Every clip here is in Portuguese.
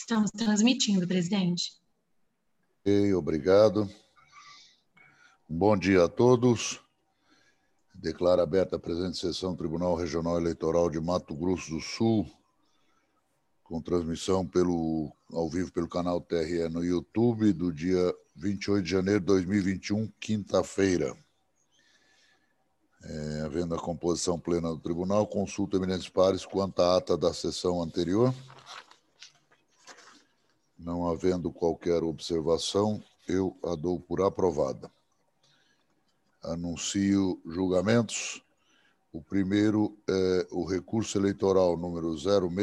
Estamos transmitindo, presidente. Ok, obrigado. Bom dia a todos. Declaro aberta a presente sessão do Tribunal Regional Eleitoral de Mato Grosso do Sul, com transmissão ao vivo pelo canal TRE no YouTube, do dia 28 de janeiro de 2021, quinta-feira. Havendo a composição plena do tribunal, consulto eminentes pares quanto à ata da sessão anterior. Não havendo qualquer observação, eu a dou por aprovada. Anuncio julgamentos. O primeiro é o recurso eleitoral número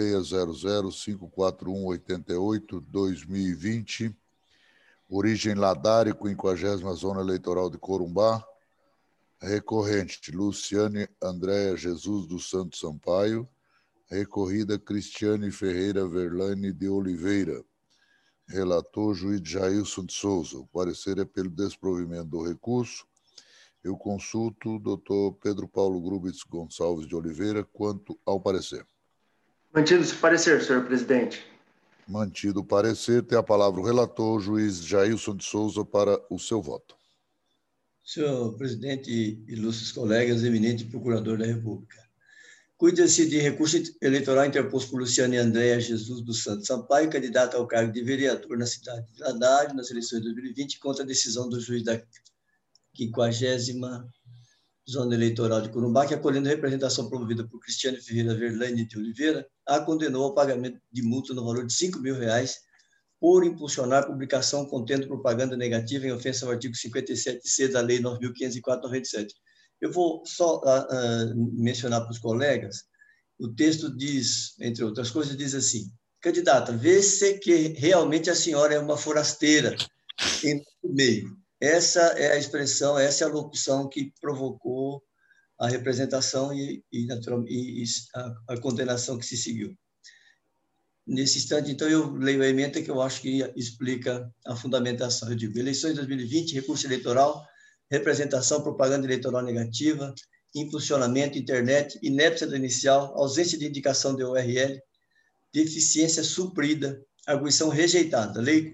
0600541188-2020, origem Ladari, 50ª Zona Eleitoral de Corumbá, recorrente Luciane Andréa Jesus dos Santos Sampaio, recorrida Cristiane Ferreira Verlane de Oliveira, relator juiz Jailson de Souza. O parecer é pelo desprovimento do recurso. Eu consulto o doutor Pedro Paulo Grubitz Gonçalves de Oliveira quanto ao parecer. Mantido-se o parecer, senhor presidente. Mantido o parecer, tem a palavra o relator, juiz Jailson de Souza, para o seu voto. Senhor presidente, ilustres colegas, eminente procurador da República. Cuida-se de recurso eleitoral interposto por Luciane Andréa Jesus dos Santos Sampaio, candidata ao cargo de vereador na cidade de Ladari, nas eleições de 2020, contra a decisão do juiz da 50ª Zona Eleitoral de Corumbá, que, acolhendo a representação promovida por Cristiane Ferreira Verlane de Oliveira, a condenou ao pagamento de multa no valor de R$5.000 por impulsionar publicação contendo propaganda negativa em ofensa ao artigo 57C da Lei 9.504/97. Eu vou só mencionar para os colegas, o texto diz, entre outras coisas, diz assim: candidata, vê-se que realmente a senhora é uma forasteira em nosso meio. Essa é a expressão, essa é a locução que provocou a representação e a condenação que se seguiu. Nesse instante, então, eu leio a emenda que eu acho que explica a fundamentação. Eu digo: eleições 2020, recurso eleitoral, representação, propaganda eleitoral negativa, impulsionamento, internet, inépcia do inicial, ausência de indicação de URL, deficiência suprida, arguição rejeitada. Lei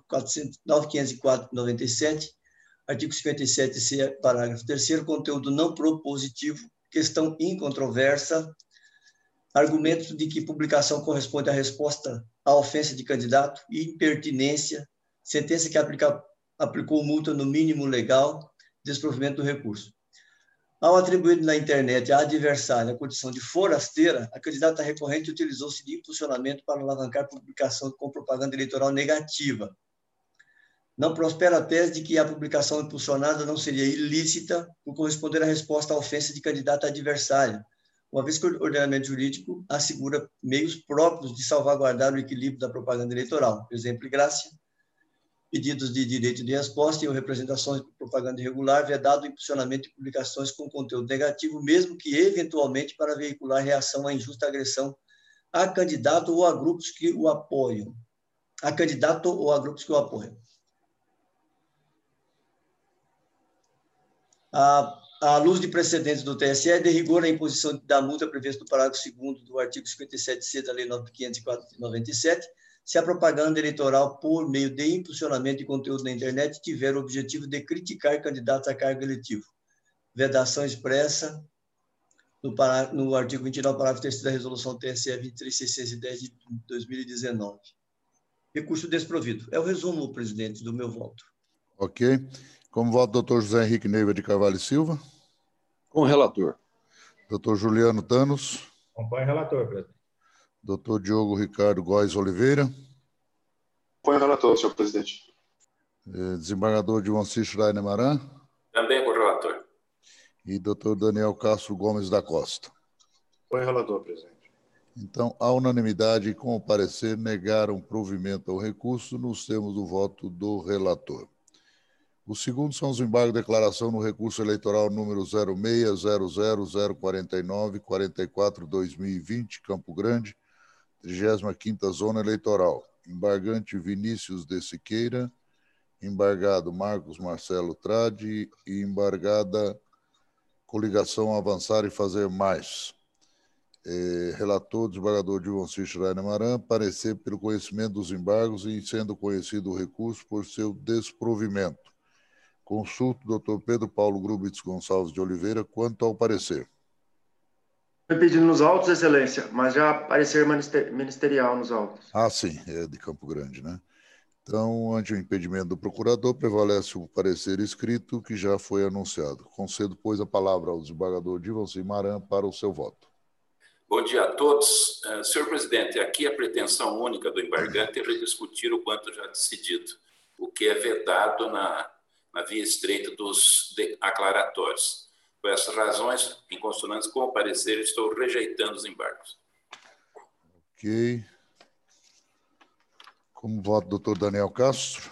9.504/97, artigo 57C, parágrafo 3º, conteúdo não propositivo, questão incontroversa, argumento de que publicação corresponde à resposta à ofensa de candidato, impertinência, sentença que aplicou multa no mínimo legal, desprovimento do recurso. Ao atribuir na internet à adversária a condição de forasteira, a candidata recorrente utilizou-se de impulsionamento para alavancar publicação com propaganda eleitoral negativa. Não prospera a tese de que a publicação impulsionada não seria ilícita por corresponder à resposta à ofensa de candidata adversária, uma vez que o ordenamento jurídico assegura meios próprios de salvaguardar o equilíbrio da propaganda eleitoral. Exemplo e graça, pedidos de direito de resposta e ou representações de propaganda irregular, vedado o impulsionamento de publicações com conteúdo negativo, mesmo que eventualmente para veicular reação à injusta agressão a candidato ou a grupos que o apoiam. A candidato ou a grupos que o apoiam. À luz de precedentes do TSE, é de rigor a imposição da multa prevista no parágrafo 2º do artigo 57C da Lei 9.504/97, se a propaganda eleitoral por meio de impulsionamento de conteúdo na internet tiver o objetivo de criticar candidatos a cargo eletivo. Vedação expressa no artigo 29, parágrafo 3º da Resolução TSE 23.610 de 2019. Recurso desprovido. É o resumo, presidente, do meu voto. Ok. Como voto, doutor José Henrique Neiva de Carvalho e Silva. Com o relator. Doutor Juliano Thanos. Acompanho o relator, presidente. Doutor Diogo Ricardo Góes Oliveira. Acompanho o relator, senhor presidente. Desembargador Joancir Schreiner Maran. Também com o relator. E doutor Daniel Castro Gomes da Costa. Acompanho o relator, presidente. Então, à unanimidade, com o parecer, negaram provimento ao recurso nos termos do voto do relator. O segundo são os embargos de declaração no recurso eleitoral número 0600044944-2020, Campo Grande, 35ª Zona Eleitoral. Embargante Vinícius de Siqueira, embargado Marcos Marcelo Tradi e embargada Coligação Avançar e Fazer Mais. Relator, desembargador Divonci Schreiner Maran, parecer pelo conhecimento dos embargos e sendo conhecido o recurso por seu desprovimento. Consulto o Dr. Pedro Paulo Grubitz Gonçalves de Oliveira quanto ao parecer. Foi pedido nos autos, Excelência, mas já parecer ministerial nos autos. Ah, sim, é de Campo Grande, né? Então, ante o impedimento do procurador, prevalece o parecer escrito que já foi anunciado. Concedo, pois, a palavra ao desembargador Divonci Maran para o seu voto. Bom dia a todos. Senhor presidente, aqui a pretensão única do embargante é rediscutir o quanto já decidido, o que é vedado na via estreita dos aclaratórios. Por essas razões, em consonância com o parecer, estou rejeitando os embargos. Ok. Como voto, doutor Daniel Castro?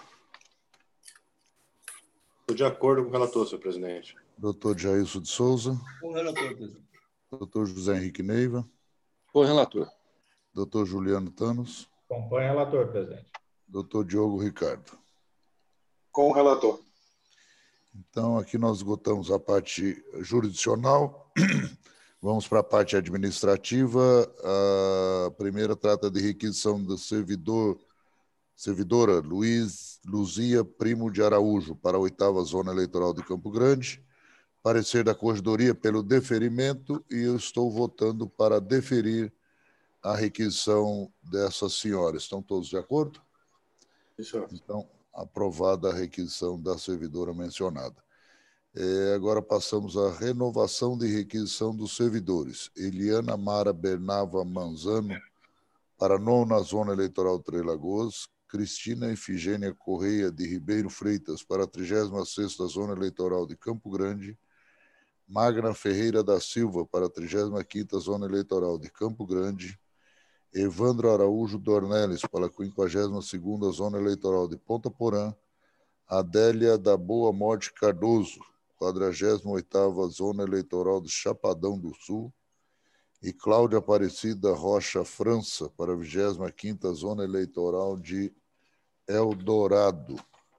Estou de acordo com o relator, senhor presidente. Doutor Jailson de Souza? Com o relator, presidente. Doutor José Henrique Neiva? Com o relator. Doutor Juliano Thanos? Acompanho o relator, presidente. Doutor Diogo Ricardo? Com o relator. Então, aqui nós esgotamos a parte jurisdicional. Vamos para a parte administrativa. A primeira trata de requisição do servidora Luzia Primo de Araújo para a 8ª Zona Eleitoral de Campo Grande. Parecer da Corregedoria pelo deferimento e eu estou votando para deferir a requisição dessa senhora. Estão todos de acordo? Isso. Então, aprovada a requisição da servidora mencionada. Agora passamos à renovação de requisição dos servidores. Eliana Mara Bernava Manzano para a 9ª Zona Eleitoral de Três Lagoas, Cristina Efigênia Correia de Ribeiro Freitas para a 36ª Zona Eleitoral de Campo Grande, Magna Ferreira da Silva para a 35ª Zona Eleitoral de Campo Grande, Evandro Araújo Dornelles para a 52ª Zona Eleitoral de Ponta Porã, Adélia da Boa Morte Cardoso, 48ª Zona Eleitoral de Chapadão do Sul, e Cláudia Aparecida Rocha França para a 25ª Zona Eleitoral de Eldorado,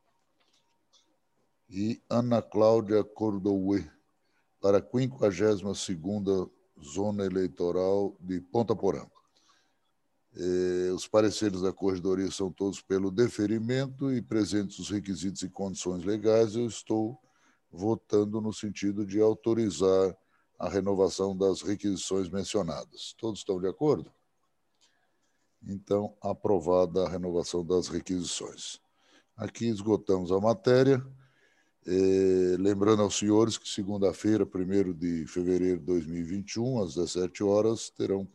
e Ana Cláudia Cordouê para a 52ª Zona Eleitoral de Ponta Porã. Os pareceres da Corregedoria são todos pelo deferimento e presentes os requisitos e condições legais, eu estou votando no sentido de autorizar a renovação das requisições mencionadas. Todos estão de acordo? Então, aprovada a renovação das requisições. Aqui esgotamos a matéria. Lembrando aos senhores que segunda-feira, 1º de fevereiro de 2021, às 17 horas, terão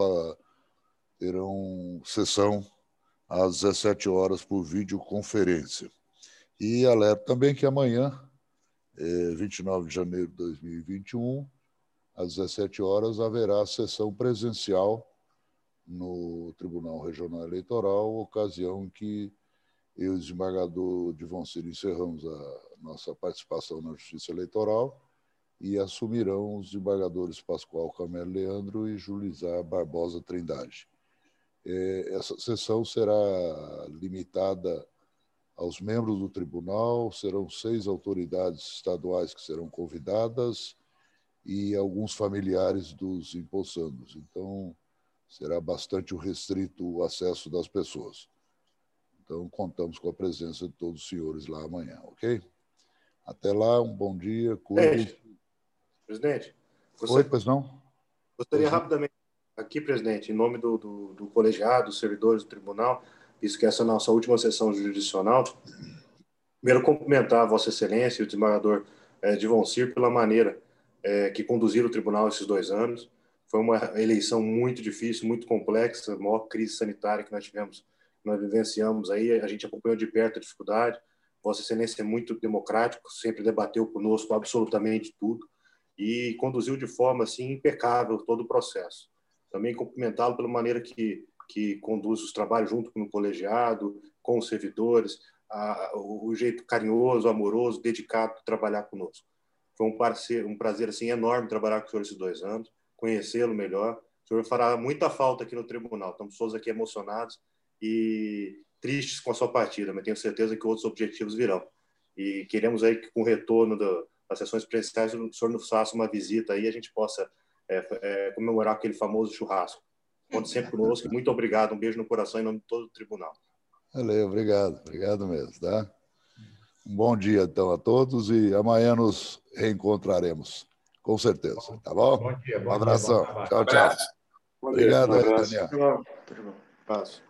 sessão às 17 horas por videoconferência. E alerto também que amanhã, 29 de janeiro de 2021, às 17 horas, haverá sessão presencial no Tribunal Regional Eleitoral, ocasião em que eu e o desembargador Divonci encerramos a nossa participação na Justiça Eleitoral e assumirão os desembargadores Pascoal Camelo Leandro e Julizar Barbosa Trindade. Essa sessão será limitada aos membros do tribunal, serão 6 autoridades estaduais que serão convidadas e alguns familiares dos empossandos. Então, será bastante restrito o acesso das pessoas. Então, contamos com a presença de todos os senhores lá amanhã, ok? Até lá, um bom dia, cuide. Presidente. Oi, pois não? Gostaria rapidamente, aqui, presidente, em nome do colegiado, dos servidores do tribunal, visto que essa é a nossa última sessão jurisdicional, primeiro cumprimentar a Vossa Excelência e o desembargador Divonci pela maneira que conduziram o tribunal esses 2 anos. Foi uma eleição muito difícil, muito complexa, a maior crise sanitária que nós tivemos, nós vivenciamos aí, a gente acompanhou de perto a dificuldade. Vossa Excelência é muito democrático, sempre debateu conosco absolutamente tudo e conduziu de forma assim impecável todo o processo. Também cumprimentá-lo pela maneira que conduz os trabalhos junto com o colegiado, com os servidores, o jeito carinhoso, amoroso, dedicado de trabalhar conosco. Foi um prazer assim enorme trabalhar com o senhor esses 2 anos, conhecê-lo melhor. O senhor fará muita falta aqui no tribunal. Estamos todos aqui emocionados e tristes com a sua partida, mas tenho certeza que outros objetivos virão. E queremos aí que com o retorno das sessões presenciais o senhor nos faça uma visita aí e a gente possa comemorar aquele famoso churrasco. Conte sempre conosco. Muito obrigado. Um beijo no coração em nome de todo o tribunal. Valeu, obrigado. Obrigado mesmo, tá? Um bom dia, então, a todos e amanhã nos reencontraremos, com certeza, tá bom? Bom dia, bom um abração. Dia, bom tchau, tchau. Abraço. Obrigado, Um abraço. Daniel. Tudo bom. Abraço.